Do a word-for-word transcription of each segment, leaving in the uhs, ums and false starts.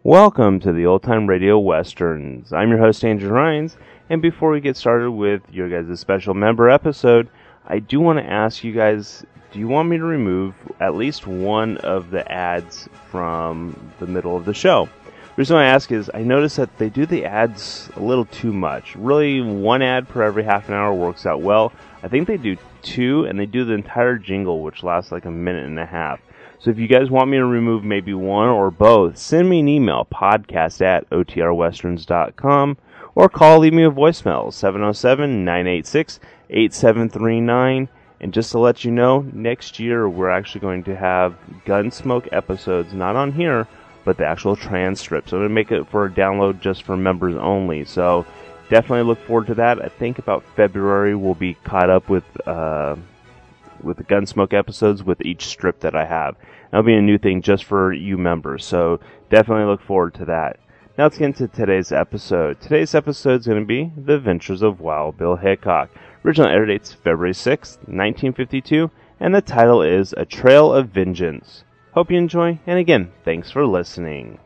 Welcome to the Old Time Radio Westerns. I'm your host, Andrew Rhines, and before we get started with your guys' special member episode, I do want to ask you guys, do you want me to remove at least one of the ads from the middle of the show? The reason I ask is I notice that they do the ads a little too much. Really, one ad per every half an hour works out well. I think they do two, and they do the entire jingle, which lasts like a minute and a half. So if you guys want me to remove maybe one or both, send me an email, podcast at o t r westerns dot com, or call, leave me a voicemail, seven oh seven, nine eight six, eight seven three nine. And just to let you know, next year we're actually going to have Gunsmoke episodes, not on here, but the actual transcripts. I'm going to make it for a download just for members only. So definitely look forward to that. I think about February we'll be caught up with uh, with the Gunsmoke episodes with each strip that I have. That'll be a new thing just for you members. So definitely look forward to that. Now let's get into today's episode. Today's episode is going to be The Adventures of Wild Bill Hickok. Original air date's February sixth, nineteen fifty-two, and the title is A Trail of Vengeance. Hope you enjoy, and again, thanks for listening.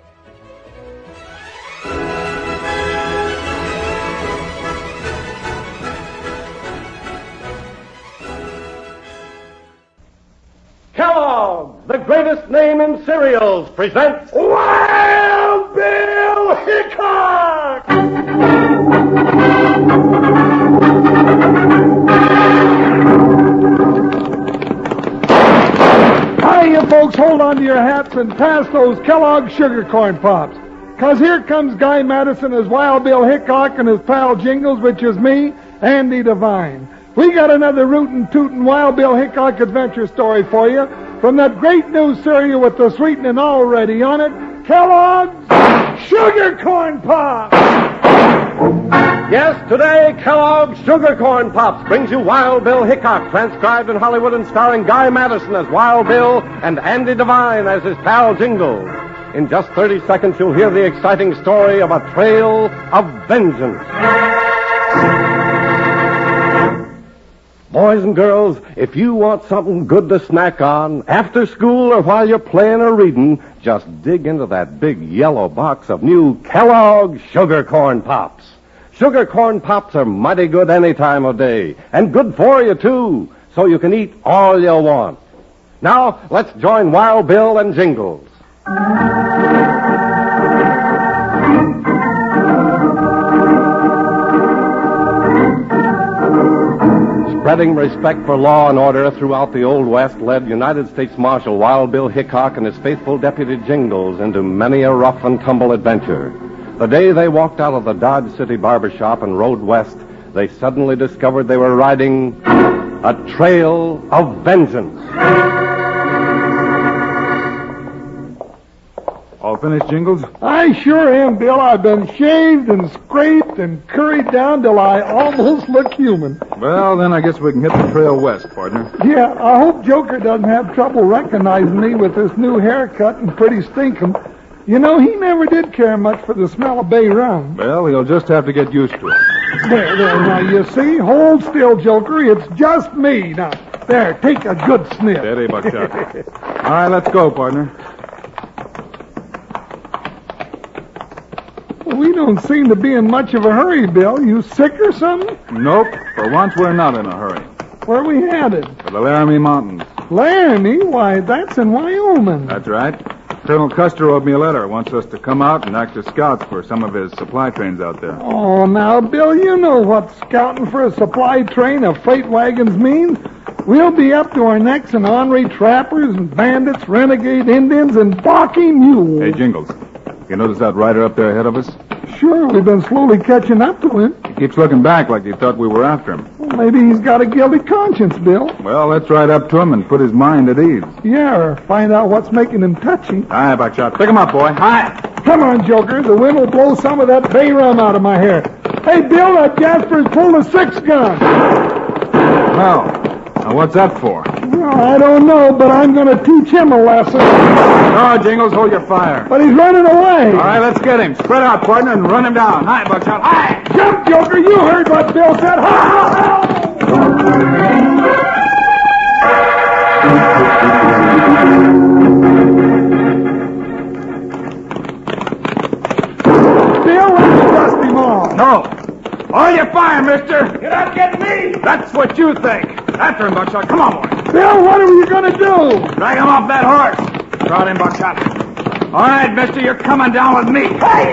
Kellogg, the greatest name in cereals, presents Wild Bill Hickok! Hi, you folks, hold on to your hats and pass those Kellogg Sugar Corn Pops. Because here comes Guy Madison as Wild Bill Hickok and his pal Jingles, which is me, Andy Devine. We got another rootin' tootin' Wild Bill Hickok adventure story for you from that great new cereal with the sweetening already on it, Kellogg's Sugar Corn Pops! Yes, today, Kellogg's Sugar Corn Pops brings you Wild Bill Hickok, transcribed in Hollywood and starring Guy Madison as Wild Bill and Andy Devine as his pal Jingles. In just thirty seconds, you'll hear the exciting story of a trail of vengeance. Boys and girls, if you want something good to snack on, after school or while you're playing or reading, just dig into that big yellow box of new Kellogg's Sugar Corn Pops. Sugar Corn Pops are mighty good any time of day, and good for you, too, so you can eat all you want. Now, let's join Wild Bill and Jingles. Spreading respect for law and order throughout the Old West led United States Marshal Wild Bill Hickok and his faithful deputy Jingles into many a rough and tumble adventure. The day they walked out of the Dodge City barbershop and rode west, they suddenly discovered they were riding a trail of vengeance. All finished, Jingles? I sure am, Bill. I've been shaved and scraped and curried down till I almost look human. Well, then I guess we can hit the trail west, partner. Yeah, I hope Joker doesn't have trouble recognizing me with this new haircut and pretty stinkum. You know, he never did care much for the smell of bay rum. Well, he'll just have to get used to it. There, there, now, you see? Hold still, Joker. It's just me. Now, there, take a good sniff. Steady, Buckshot. All right, let's go, partner. We don't seem to be in much of a hurry, Bill. You sick or something? Nope. For once, we're not in a hurry. Where are we headed? For the Laramie Mountains. Laramie? Why, that's in Wyoming. That's right. Colonel Custer wrote me a letter. Wants us to come out and act as scouts for some of his supply trains out there. Oh, now, Bill, you know what scouting for a supply train of freight wagons means. We'll be up to our necks in ornery trappers and bandits, renegade Indians, and balky mules. Hey, Jingles. You notice that rider up there ahead of us? Sure, we've been slowly catching up to him. He keeps looking back like he thought we were after him. Well, maybe he's got a guilty conscience, Bill. Well, let's ride up to him and put his mind at ease. Yeah, or find out what's making him touchy. Hi, Buckshot. Pick him up, boy. Hi. Come on, Joker. The wind will blow some of that bay rum out of my hair. Hey, Bill, that Jasper's pulled a six-gun. Well, now what's that for? Well, I don't know, but I'm going to teach him a lesson. Oh, Jingles, hold your fire. But he's running away. All right, let's get him. Spread out, partner, and run him down. Hi, Buckshot. Hi! Jump, Joker. You heard what Bill said. Ha, ha, ha! No. All you fire, mister. You're not getting me. That's what you think. After him, Buckshot. Come on, boy. Bill, what are you going to do? Drag him off that horse. Crowd in, Buckshot. All right, mister, you're coming down with me. Hey!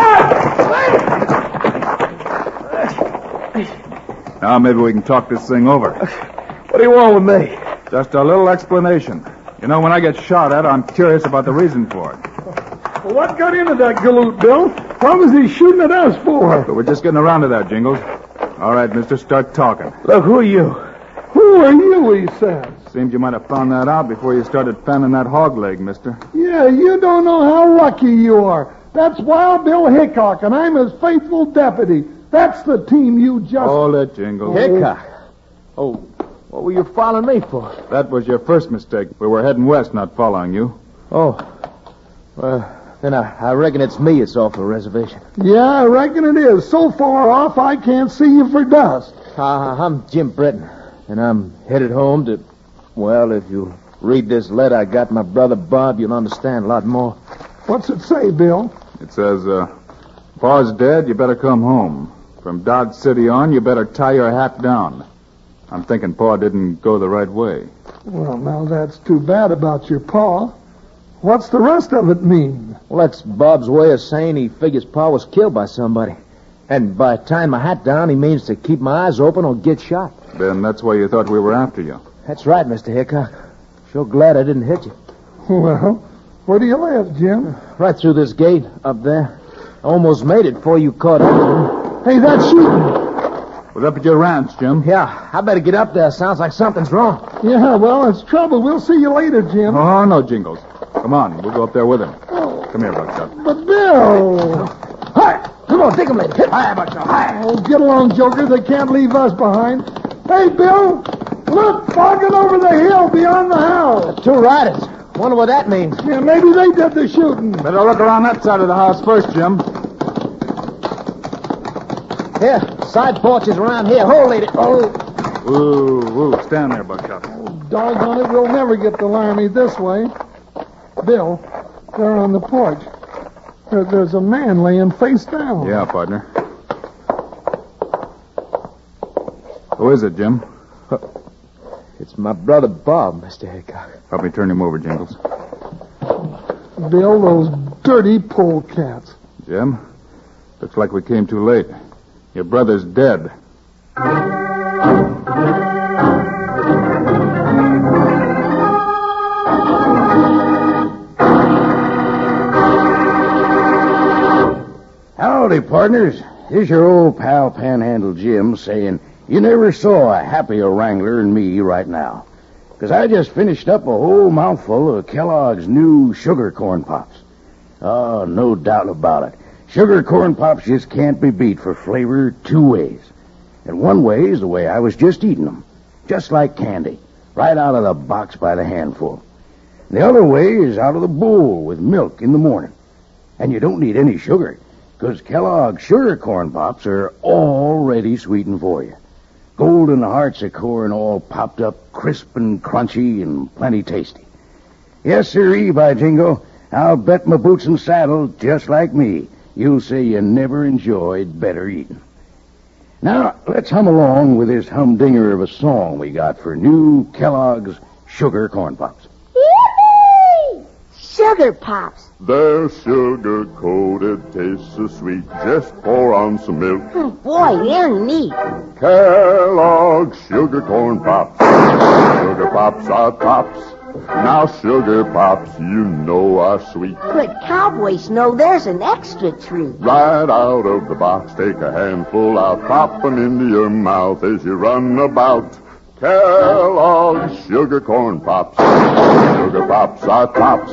Now maybe we can talk this thing over. What do you want with me? Just a little explanation. You know, when I get shot at, I'm curious about the reason for it. Well, what got into that galoot, Bill? What was he shooting at us for? But we're just getting around to that, Jingles. All right, mister, start talking. Look, who are you? Who are you, he says. Seems you might have found that out before you started fanning that hog leg, mister. Yeah, you don't know how lucky you are. That's Wild Bill Hickok, and I'm his faithful deputy. That's the team you just... Hold it, Jingles. Hickok? Oh, what were you following me for? That was your first mistake. We were heading west, not following you. Oh, well, then I, I reckon it's me it's off the reservation. Yeah, I reckon it is. So far off, I can't see you for dust. Uh, I'm Jim Breton, and I'm headed home to... Well, if you read this letter I got my brother Bob, you'll understand a lot more. What's it say, Bill? It says, uh, Pa's dead, you better come home. From Dodge City on, you better tie your hat down. I'm thinking Pa didn't go the right way. Well, now that's too bad about your pa. What's the rest of it mean? Well, that's Bob's way of saying he figures Pa was killed by somebody. And by tying my hat down, he means to keep my eyes open or get shot. Then that's why you thought we were after you. That's right, Mister Hickok. Sure glad I didn't hit you. Well, where do you live, Jim? Right through this gate up there. I almost made it before you caught up. Hey, that's shooting. Was up at your ranch, Jim? Yeah, I better get up there. Sounds like something's wrong. Yeah, well, it's trouble. We'll see you later, Jim. Oh, no, Jingles. Come on, we'll go up there with him. Come here, Buckshot. But, Bill... Hi! Come on, dig him, lady. Hi, Buckshot. Hi! Oh, get along, Joker. They can't leave us behind. Hey, Bill! Look, fogging over the hill beyond the house. Two riders. Wonder what that means. Yeah, maybe they did the shooting. Better look around that side of the house first, Jim. Here, side porches around here. Hold, lady. Oh. Ooh, ooh, stand there, Buckshot. Oh, doggone it, we'll never get the Laramie this way. Bill, there on the porch. There, there's a man laying face down. Yeah, partner. Who is it, Jim? It's my brother Bob, Mister Hickok. Help me turn him over, Jingles. Bill, those dirty polecats. Jim, looks like we came too late. Your brother's dead. Howdy, partners. Here's your old pal Panhandle Jim saying you never saw a happier wrangler than me right now. Because I just finished up a whole mouthful of Kellogg's new sugar corn pops. Oh, no doubt about it. Sugar corn pops just can't be beat for flavor two ways. And one way is the way I was just eating them. Just like candy. Right out of the box by the handful. And the other way is out of the bowl with milk in the morning. And you don't need any sugar. Because Kellogg's sugar corn pops are already sweetened for you. Golden hearts of corn all popped up crisp and crunchy and plenty tasty. Yes, sirree, by jingo. I'll bet my boots and saddle, just like me, you'll say you never enjoyed better eating. Now, let's hum along with this humdinger of a song we got for new Kellogg's Sugar Corn Pops. Yippee! Sugar Pops. They're sugar-coated, tastes so sweet. Just pour on some milk. Oh, boy, they're neat. Kellogg's Sugar Corn Pops. Sugar Pops are tops. Now Sugar Pops, you know, are sweet. But cowboys know there's an extra treat. Right out of the box, take a handful out, pop 'em into your mouth as you run about. Kellogg's Sugar Corn Pops. Sugar Pops are tops.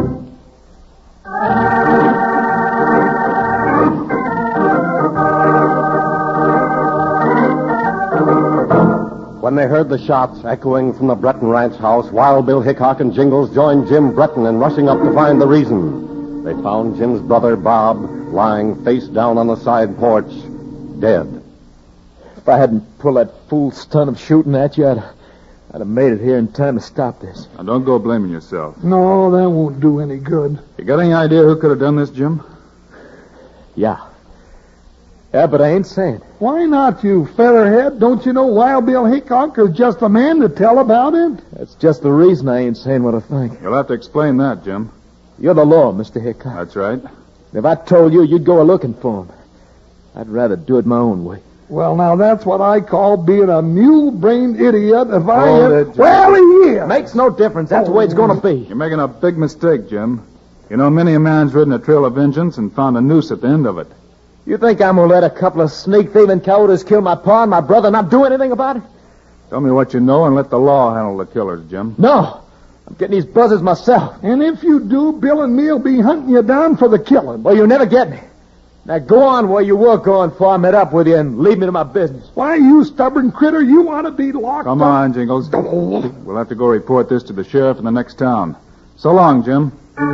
When they heard the shots echoing from the Breton ranch house, Wild Bill Hickok and Jingles joined Jim Breton in rushing up to find the reason. They found Jim's brother, Bob, lying face down on the side porch, dead. If I hadn't pulled that fool stunt of shooting at you, I'd, I'd have made it here in time to stop this. Now, don't go blaming yourself. No, that won't do any good. You got any idea who could have done this, Jim? Yeah. Yeah, but I ain't saying. Why not, you featherhead? Don't you know Wild Bill Hickok is just the man to tell about it? That's just the reason I ain't saying what I think. You'll have to explain that, Jim. You're the law, Mister Hickok. That's right. If I told you, you'd go a-looking for him. I'd rather do it my own way. Well, now, that's what I call being a mule-brained idiot if I... Hold had- it, Jim. Well, he is. Makes no difference. That's the way it's going to be. You're making a big mistake, Jim. You know, many a man's ridden a trail of vengeance and found a noose at the end of it. You think I'm going to let a couple of sneak-thieving coyotes kill my pa and my brother and not do anything about it? Tell me what you know and let the law handle the killers, Jim. No. I'm getting these buzzers myself. And if you do, Bill and me'll be hunting you down for the killing. Well, you'll never get me. Now go on where you were going before I met up with you and leave me to my business. Why, you stubborn critter, you want to be locked Come up? on, Jingles. We'll have to go report this to the sheriff in the next town. So long, Jim.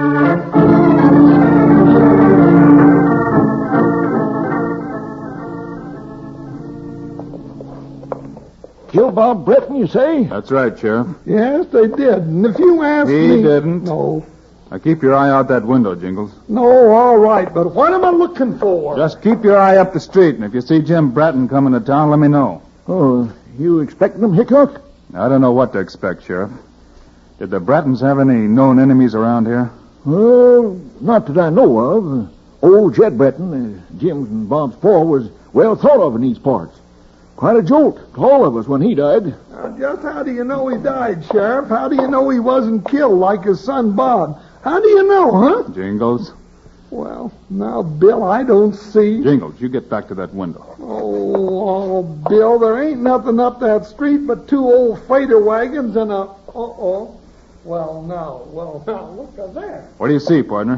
Kill Bob Britton, you say? That's right, Sheriff. Yes, they did. And if you ask He me... didn't. No. Now keep your eye out that window, Jingles. No, all right, but what am I looking for? Just keep your eye up the street, and if you see Jim Bratton coming to town, let me know. Oh, you expecting him, Hickok? I don't know what to expect, Sheriff. Did the Brattons have any known enemies around here? Well, not that I know of. Old Jed Bretton, uh, Jim's and Bob's pa, was well thought of in these parts. Quite a jolt to all of us when he died. Now, just how do you know he died, Sheriff? How do you know he wasn't killed like his son Bob? How do you know, huh? Jingles. Well, now, Bill, I don't see... Jingles, you get back to that window. Oh, oh, Bill, there ain't nothing up that street but two old freighter wagons and a... Uh-oh. Well, now, well, now, look at that. What do you see, partner?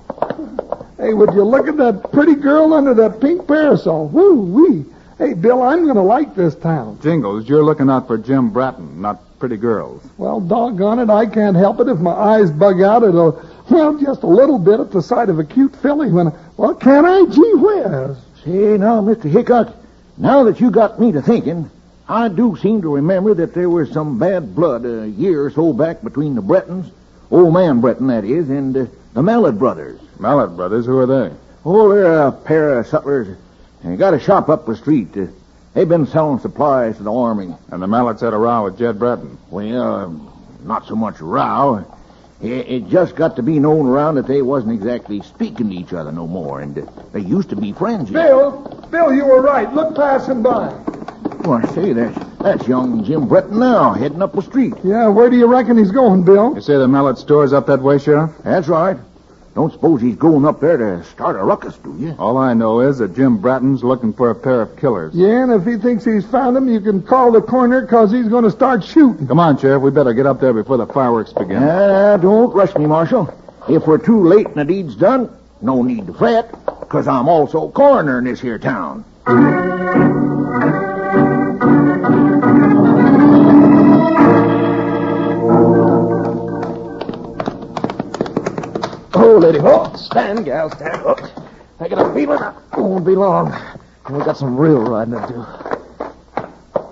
Hey, would you look at that pretty girl under that pink parasol? Woo-wee. Hey, Bill, I'm going to like this town. Jingles, you're looking out for Jim Bratton, not pretty girls. Well, doggone it, I can't help it if my eyes bug out at a, well, just a little bit at the sight of a cute filly when, well, can I? Gee whiz. Say, now, Mister Hickok, now that you got me to thinking, I do seem to remember that there was some bad blood a year or so back between the Brettons, old man Bretton, that is, and uh, the Mallet brothers. Mallet brothers, who are they? Oh, they're a pair of sutlers. They got a shop up the street. Uh, they've been selling supplies to the army. And the Mallets had a row with Jed Bratton. Well, uh, not so much a row. It, it just got to be known around that they wasn't exactly speaking to each other no more, and uh, they used to be friends. Bill, Bill, you were right. Look passing by. Well, I say, that's, that's young Jim Bretton now, heading up the street. Yeah, where do you reckon he's going, Bill? You say the Mallet store's up that way, Sheriff? That's right. Don't suppose he's going up there to start a ruckus, do you? All I know is that Jim Bratton's looking for a pair of killers. Yeah, and if he thinks he's found him, you can call the coroner because he's going to start shooting. Come on, Sheriff. We better get up there before the fireworks begin. Uh, don't rush me, Marshal. If we're too late and the deed's done, no need to fret, because I'm also coroner in this here town. Oh, lady, oh, stand, gal, stand. Oh, I got a feeling I won't be long. We got some real riding to do.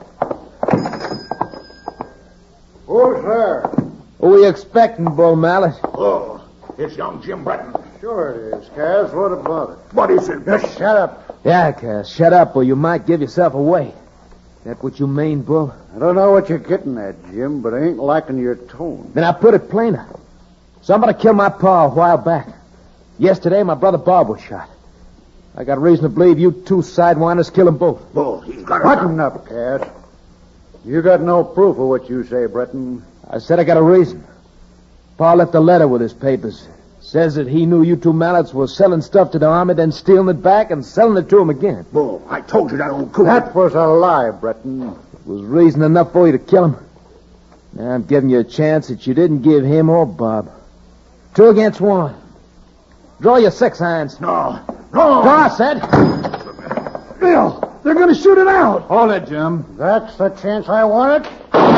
Who's there? Who are you expecting, Bull Mallet? Oh, it's young Jim Bretton. Sure it is, Cass. What about it? What is it? Just shut up. Yeah, Cass, shut up or you might give yourself away. That what you mean, Bull? I don't know what you're getting at, Jim, but I ain't liking your tone. Then I put it plainer. Somebody killed my pa a while back. Yesterday, my brother Bob was shot. I got reason to believe you two sidewinders killed them both. Oh, he's got Button up, Cass. You got no proof of what you say, Bretton. I said I got a reason. Pa left a letter with his papers. Says that he knew you two mallets were selling stuff to the army, then stealing it back and selling it to him again. Oh, I told you that old coot. That was a lie, Bretton. It was reason enough for you to kill him. Now I'm giving you a chance that you didn't give him or Bob. Two against one. Draw your six hands. No, no. Draw, I said. Bill, they're going to shoot it out. Hold it, Jim. That's the chance I wanted.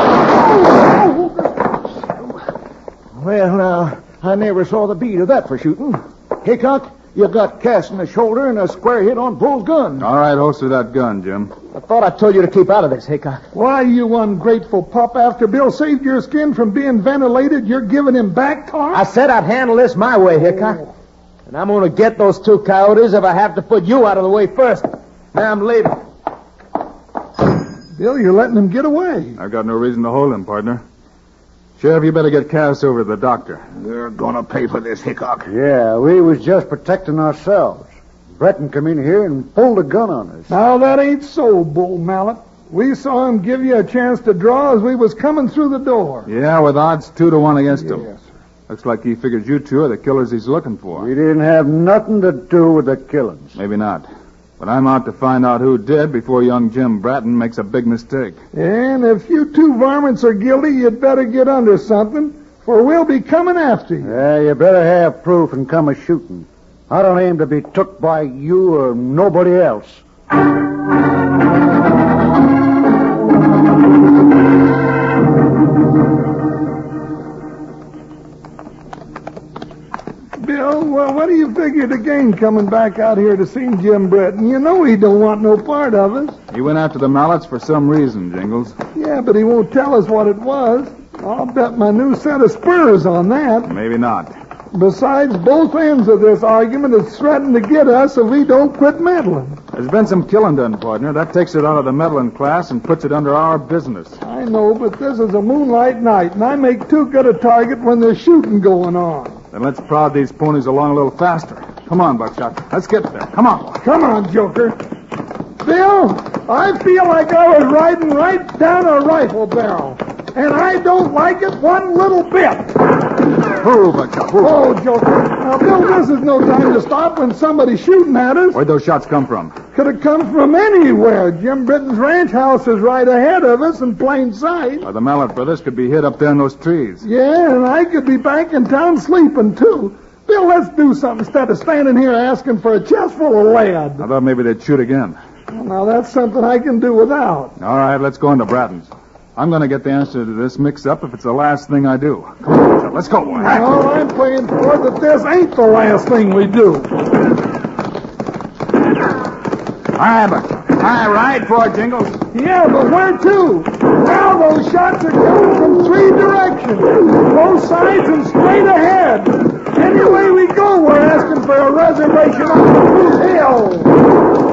Well, now, I never saw the beat of that for shooting. Hickok, you got Cass in the shoulder and a square hit on Bull's gun. All right, holster that gun, Jim. I thought I told you to keep out of this, Hickok. Why, you ungrateful pup, after Bill saved your skin from being ventilated, you're giving him back talk? I said I'd handle this my way, Hickok. And I'm going to get those two coyotes if I have to put you out of the way first. Now I'm leaving. Bill, you're letting him get away. I've got no reason to hold him, partner. Sheriff, you better get Cass over to the doctor. You're gonna pay for this, Hickok. Yeah, we was just protecting ourselves. Breton come in here and pulled a gun on us. Now, that ain't so, Bull Mallet. We saw him give you a chance to draw as we was coming through the door. Yeah, with odds two to one against him. Yes, sir. Looks like he figures you two are the killers he's looking for. We didn't have nothing to do with the killings. Maybe not. But I'm out to find out who did before young Jim Bratton makes a big mistake. And if you two varmints are guilty, you'd better get under something, for we'll be coming after you. Yeah, you better have proof and come a-shooting. I don't aim to be took by you or nobody else. Bill, well, what do you figure to gain coming back out here to see Jim Bratton? You know he don't want no part of us. He went after the Mallets for some reason, Jingles. Yeah, but he won't tell us what it was. I'll bet my new set of spurs on that. Maybe not. Besides, both ends of this argument is threatening to get us if we don't quit meddling. There's been some killing done, partner. That takes it out of the meddling class and puts it under our business. I know, but this is a moonlight night, and I make too good a target when there's shooting going on. Then let's prod these ponies along a little faster. Come on, Buckshot. Let's get there. Come on. Come on, Joker. Bill, I feel like I was riding right down a rifle barrel, and I don't like it one little bit. Who, Buckshot? Who? Oh, Joker. Now, Bill, this is no time to stop when somebody's shooting at us. Where'd those shots come from? Could have come from anywhere. Jim Britton's ranch house is right ahead of us in plain sight. Well, the Mallet brothers could be hid up there in those trees. Yeah, and I could be back in town sleeping, too. Bill, let's do something instead of standing here asking for a chest full of lead. I thought maybe they'd shoot again. Well, now, that's something I can do without. All right, let's go into Bratton's. I'm going to get the answer to this mix-up if it's the last thing I do. Come on, Buckshot. Let's go. Well, I'm playing for it that this ain't the last thing we do. All right, Buckshot. All right, ride for it, Jingles. Yeah, but where to? Now those shots are coming from three directions. Both sides and straight ahead. Any way we go, we're asking for a reservation on the Blue Hill.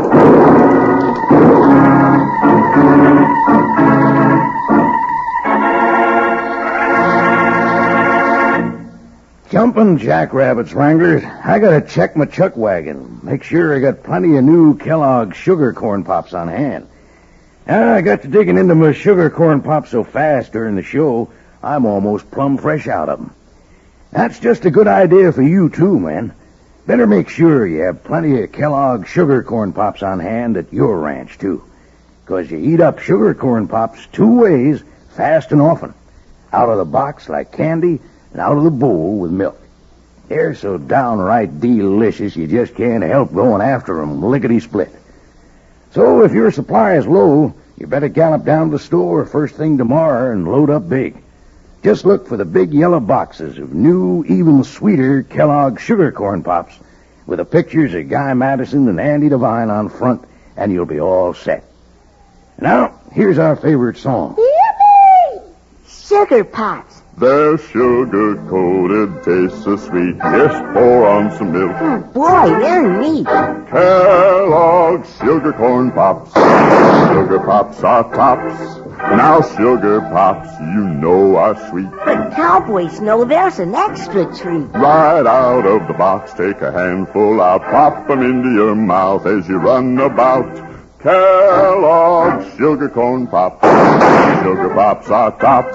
Jumping jackrabbits, Wranglers. I gotta check my chuck wagon. Make sure I got plenty of new Kellogg's sugar corn pops on hand. Now, I got to digging into my sugar corn pops so fast during the show, I'm almost plumb fresh out of them. That's just a good idea for you, too, man. Better make sure you have plenty of Kellogg's sugar corn pops on hand at your ranch, too. 'Cause you eat up sugar corn pops two ways, fast and often. Out of the box like candy, and out of the bowl with milk. They're so downright delicious you just can't help going after them lickety-split. So if your supply is low, you better gallop down to the store first thing tomorrow and load up big. Just look for the big yellow boxes of new, even sweeter Kellogg's sugar corn pops with the pictures of Guy Madison and Andy Devine on front, and you'll be all set. Now, here's our favorite song. Yippee! Sugar Pops. They're sugar-coated, taste so sweet. Just pour on some milk. Mm, boy, they're neat. Kellogg's Sugar Corn Pops. Sugar Pops are tops. Now Sugar Pops, you know, are sweet. But cowboys know there's an extra treat. Right out of the box, take a handful out, pop 'em into your mouth as you run about. Kellogg's Sugar Corn Pops. Sugar Pops are tops.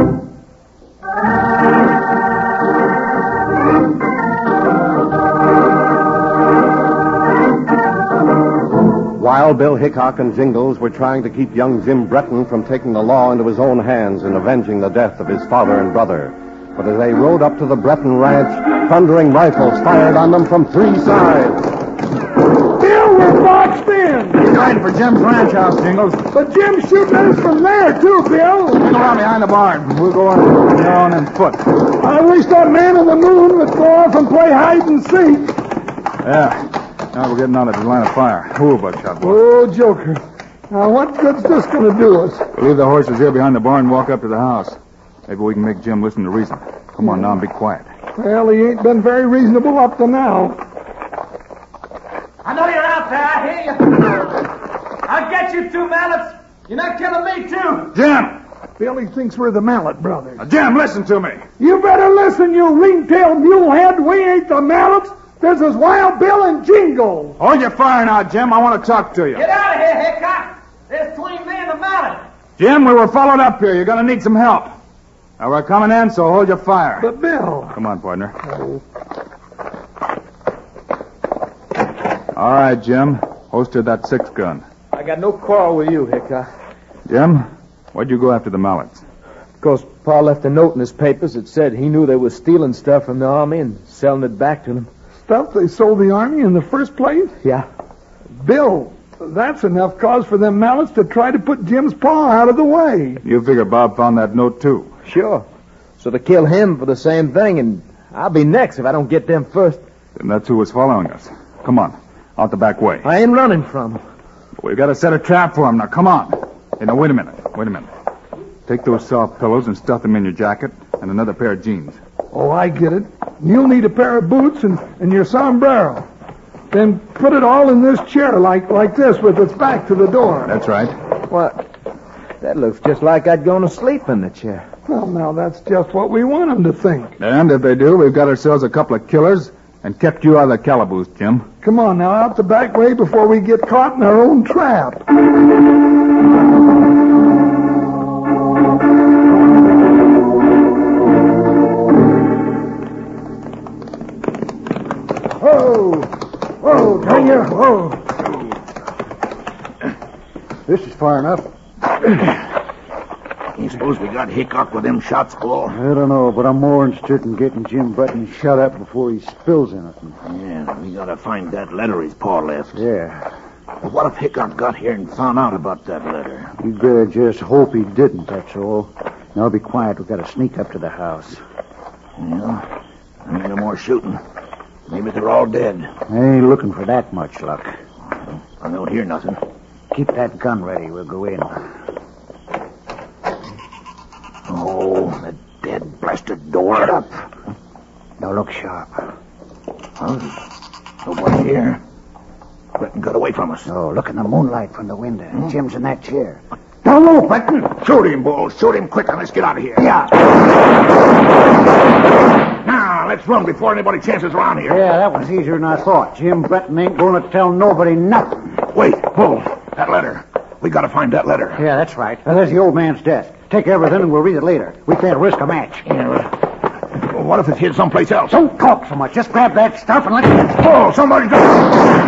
While Bill Hickok and Jingles were trying to keep young Jim Bratton from taking the law into his own hands and avenging the death of his father and brother. But as they rode up to the Bratton ranch, thundering rifles fired on them from three sides. Bill, we're boxed in. He's riding for Jim's ranch house, Jingles. But Jim's shooting us from there, too, Bill. Hang around behind the barn. We'll go on your own and foot. I wish that man in the moon would go off and play hide and seek. Yeah. Now we're getting out of the line of fire. Ooh, Buckshot, boy. Oh, Joker. Now, what good's this going to do us? We'll leave the horses here behind the barn and walk up to the house. Maybe we can make Jim listen to reason. Come on now and be quiet. Well, he ain't been very reasonable up to now. I know you're out there. I hear you. I'll get you two mallets. You're not killing me, too. Jim! Billy thinks we're the Mallet brothers. Now, Jim, listen to me. You better listen, you ring-tailed mulehead. We ain't the Mallets. This is Wild Bill and Jingle. Hold your fire now, Jim. I want to talk to you. Get out of here, Hickok. There's between me and the mallet. Jim, we were followed up here. You're going to need some help. Now, we're coming in, so hold your fire. But, Bill... Come on, partner. All right, Jim. Holster that six gun. I got no quarrel with you, Hickok. Jim, why'd you go after the Mallets? Because Pa left a note in his papers that said he knew they were stealing stuff from the Army and selling it back to them. Stuff they sold the Army in the first place? Yeah. Bill, that's enough cause for them Mallets to try to put Jim's paw out of the way. You figure Bob found that note, too? Sure. So they kill him for the same thing, and I'll be next if I don't get them first. Then that's who was following us. Come on, out the back way. I ain't running from them. We've got to set a trap for him. Now, come on. Hey, now, wait a minute. Wait a minute. Take those soft pillows and stuff them in your jacket and another pair of jeans. Oh, I get it. You'll need a pair of boots and, and your sombrero. Then put it all in this chair like, like this with its back to the door. That's right. What? That looks just like I'd gone to sleep in the chair. Well, now, that's just what we want them to think. And if they do, we've got ourselves a couple of killers and kept you out of the calaboose, Jim. Come on, now, out the back way before we get caught in our own trap. Whoa! Whoa, turn your... Whoa! This is far enough. You suppose we got Hickok with them shots, Paul? I don't know, but I'm more interested in getting Jim Button shut up before he spills anything. Yeah, we gotta find that letter his pa left. Yeah. But what if Hickok got here and found out about that letter? You'd better just hope he didn't, that's all. Now be quiet. We've got to sneak up to the house. Yeah, I mean, no more shooting. Maybe they're all dead. I ain't looking for that much luck. I don't hear nothing. Keep that gun ready. We'll go in. Oh, that dead blasted door. Shut up. Now look sharp. Huh? Nobody here. Breton got away from us. Oh, look in the moonlight from the window. Hmm? Jim's in that chair. Don't move, Breton. Shoot him, Bull. Shoot him quick and let's get out of here. Yeah. Now, let's run before anybody chances around here. Yeah, that was easier than I thought. Jim Breton ain't going to tell nobody nothing. Wait, Bull. That letter. We got to find that letter. Yeah, that's right. Now, there's the old man's desk. Take everything and we'll read it later. We can't risk a match. Yeah, well, what if it's hid someplace else? Don't talk so much. Just grab that stuff and let's... Oh, somebody's got...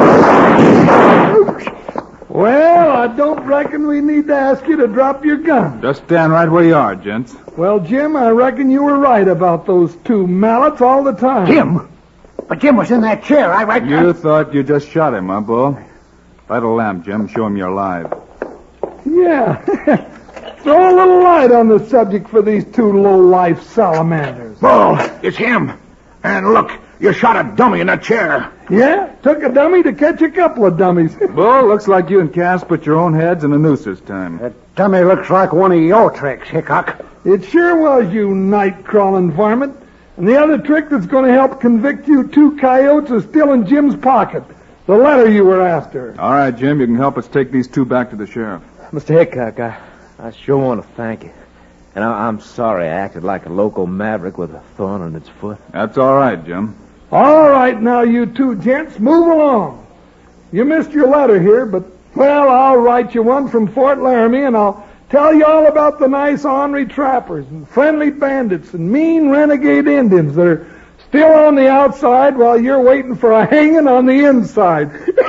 Well, I don't reckon we need to ask you to drop your gun. Just stand right where you are, gents. Well, Jim, I reckon you were right about those two Mallets all the time. Jim? But Jim was in that chair. I right... You thought you just shot him, huh, Bull? Light a lamp, Jim. Show him you're alive. Yeah. Throw a little light on the subject for these two low-life salamanders. Bull, it's him. And look, you shot a dummy in that chair. Yeah? Took a dummy to catch a couple of dummies. Bull, looks like you and Cass put your own heads in a noose this time. That dummy looks like one of your tricks, Hickok. It sure was, you night-crawling varmint. And the other trick that's going to help convict you two coyotes is still in Jim's pocket. The letter you were after. All right, Jim, you can help us take these two back to the sheriff. Mister Hickok, I, I sure want to thank you. And I, I'm sorry I acted like a local maverick with a thorn in its foot. That's all right, Jim. All right, now, you two gents, move along. You missed your letter here, but, well, I'll write you one from Fort Laramie, and I'll tell you all about the nice ornery trappers and friendly bandits and mean renegade Indians that are still on the outside while you're waiting for a hanging on the inside.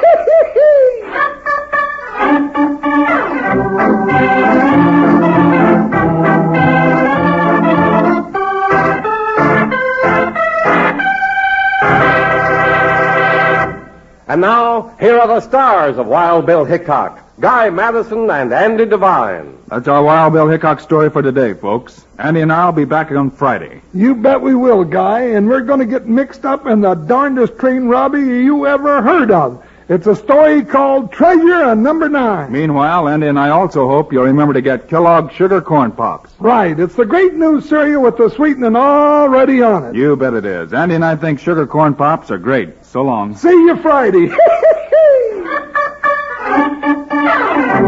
And now, here are the stars of Wild Bill Hickok, Guy Madison and Andy Devine. That's our Wild Bill Hickok story for today, folks. Andy and I'll be back on Friday. You bet we will, Guy, and we're going to get mixed up in the darndest train robbery you ever heard of. It's a story called Treasure and Number Nine. Meanwhile, Andy and I also hope you'll remember to get Kellogg's Sugar Corn Pops. Right. It's the great new cereal with the sweetening already on it. You bet it is. Andy and I think Sugar Corn Pops are great. So long. See you Friday.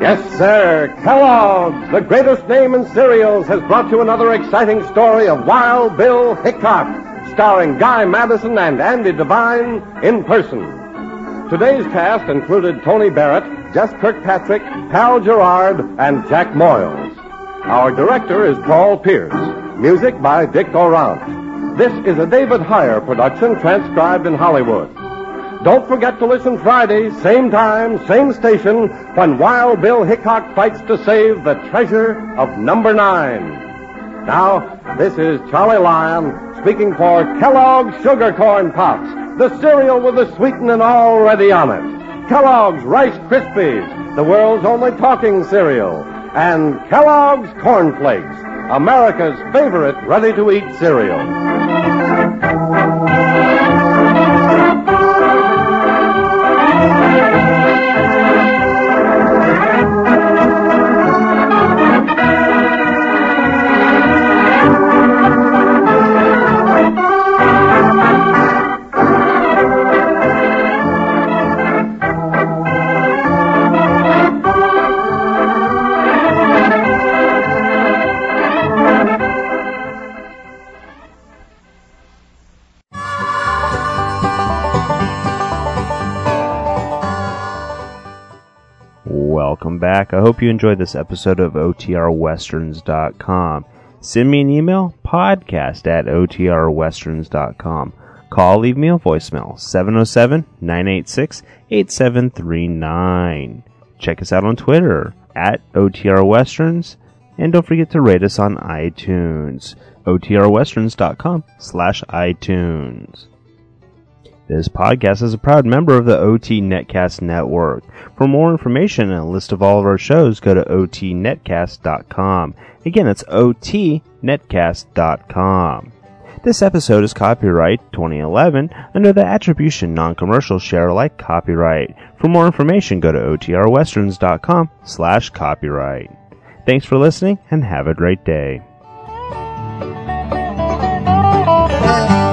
Yes, sir. Kellogg's, the greatest name in cereals, has brought you another exciting story of Wild Bill Hickok, starring Guy Madison and Andy Devine in person. Today's cast included Tony Barrett, Jess Kirkpatrick, Hal Gerard, and Jack Moyles. Our director is Paul Pierce. Music by Dick Orant. This is a David Heyer production transcribed in Hollywood. Don't forget to listen Friday, same time, same station, when Wild Bill Hickok fights to save the treasure of number nine. Now, this is Charlie Lyon speaking for Kellogg's Sugar Corn Pops, the cereal with the sweetening already on it. Kellogg's Rice Krispies, the world's only talking cereal. And Kellogg's Corn Flakes, America's favorite ready-to-eat cereal. Welcome back. I hope you enjoyed this episode of O T R westerns dot com. Send me an email, podcast at O T R westerns dot com. Call, leave me a voicemail, seven oh seven, nine eight six, eight seven three nine. Check us out on Twitter, at O T R Westerns, and don't forget to rate us on iTunes, O T R westerns dot com slash iTunes. This podcast is a proud member of the O T Netcast Network. For more information and a list of all of our shows, go to O T netcast dot com. Again, that's O T netcast dot com. This episode is copyright twenty eleven under the Attribution Non-Commercial Share-alike copyright. For more information, go to O T R westerns dot com slash copyright. Thanks for listening and have a great day.